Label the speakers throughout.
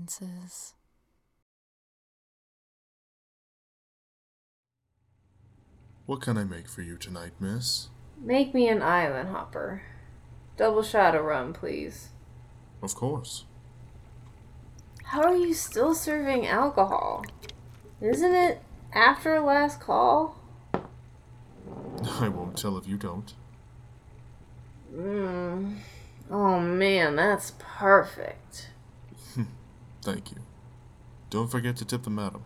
Speaker 1: acquaintances.
Speaker 2: What can I make for you tonight, miss?
Speaker 3: Make me an island hopper. Double shot of rum, please.
Speaker 2: Of course.
Speaker 3: How are you still serving alcohol? Isn't it after last call?
Speaker 2: I won't tell if you don't.
Speaker 3: Oh man, that's perfect.
Speaker 2: Thank you. Don't forget to tip the madam.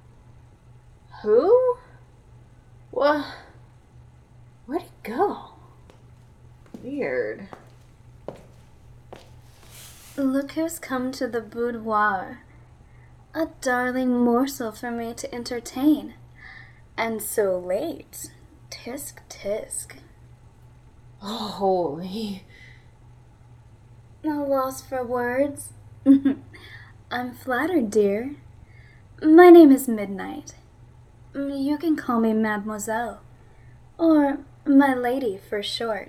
Speaker 3: Who? What? Where'd he go? Weird.
Speaker 4: Look who's come to the boudoir. A darling morsel for me to entertain. And so late. Tisk tisk.
Speaker 3: Holy.
Speaker 4: No loss for words. I'm flattered, dear. My name is Midnight. You can call me Mademoiselle. Or my lady for short.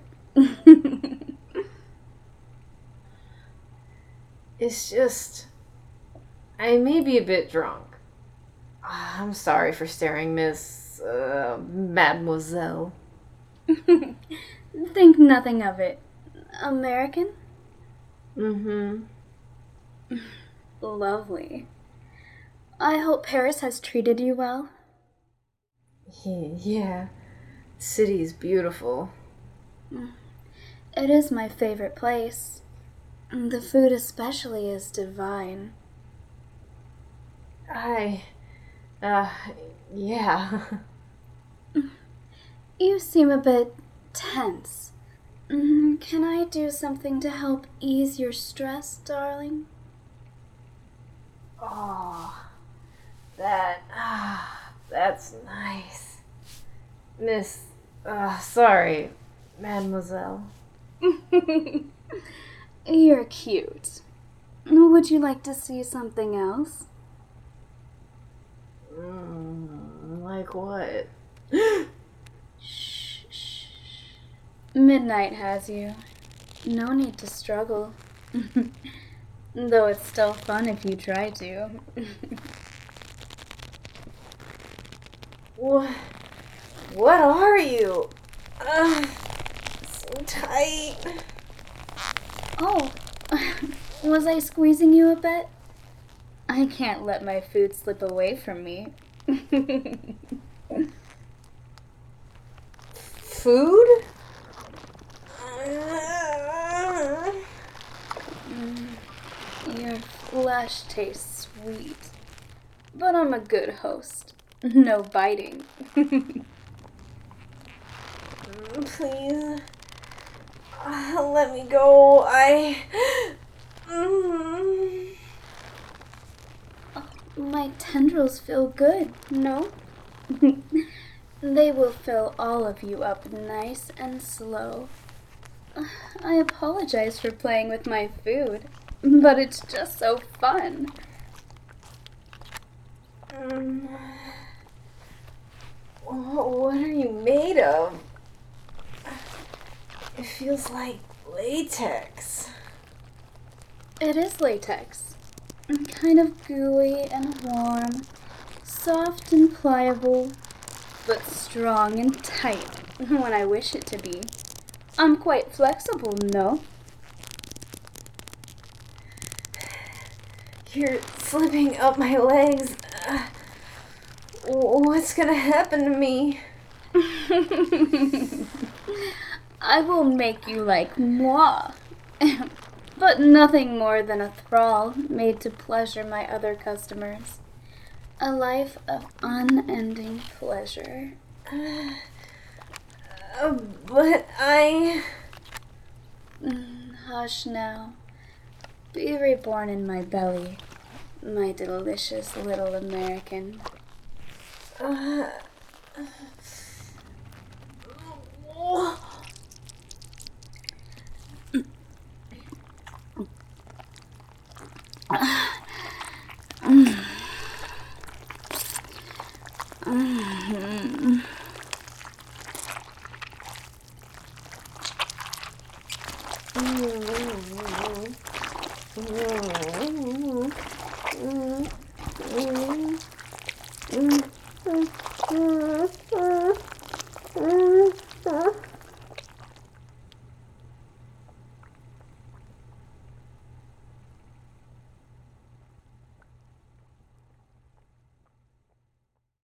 Speaker 3: It's just... I may be a bit drunk. I'm sorry for staring, Miss... Mademoiselle.
Speaker 4: Think nothing of it. American?
Speaker 3: Mm-hmm.
Speaker 4: Lovely. I hope Paris has treated you well.
Speaker 3: Yeah. The city is beautiful.
Speaker 4: It is my favorite place. The food especially is divine.
Speaker 3: Yeah.
Speaker 4: You seem a bit tense. Can I do something to help ease your stress, darling?
Speaker 3: Oh, that's nice. Sorry, Mademoiselle.
Speaker 4: You're cute. Would you like to see something else?
Speaker 3: Like what?
Speaker 4: Shh, shh. Midnight has you. No need to struggle. Though it's still fun if you try to.
Speaker 3: What are you? So tight.
Speaker 4: Oh, was I squeezing you a bit? I can't let my food slip away from me.
Speaker 3: Food?
Speaker 4: Your flesh tastes sweet. But I'm a good host. No biting.
Speaker 3: Please. Let me go.
Speaker 4: My tendrils feel good, no? They will fill all of you up nice and slow. I apologize for playing with my food, but it's just so fun.
Speaker 3: What are you made of? It feels like latex.
Speaker 4: It is latex. Kind of gooey and warm, soft and pliable, but strong and tight when I wish it to be. I'm quite flexible, no?
Speaker 3: You're slipping up my legs. What's gonna happen to me?
Speaker 4: I will make you like moi. But nothing more than a thrall made to pleasure my other customers. A life of unending pleasure.
Speaker 3: But
Speaker 4: Hush now. Be reborn in my belly, my delicious little American.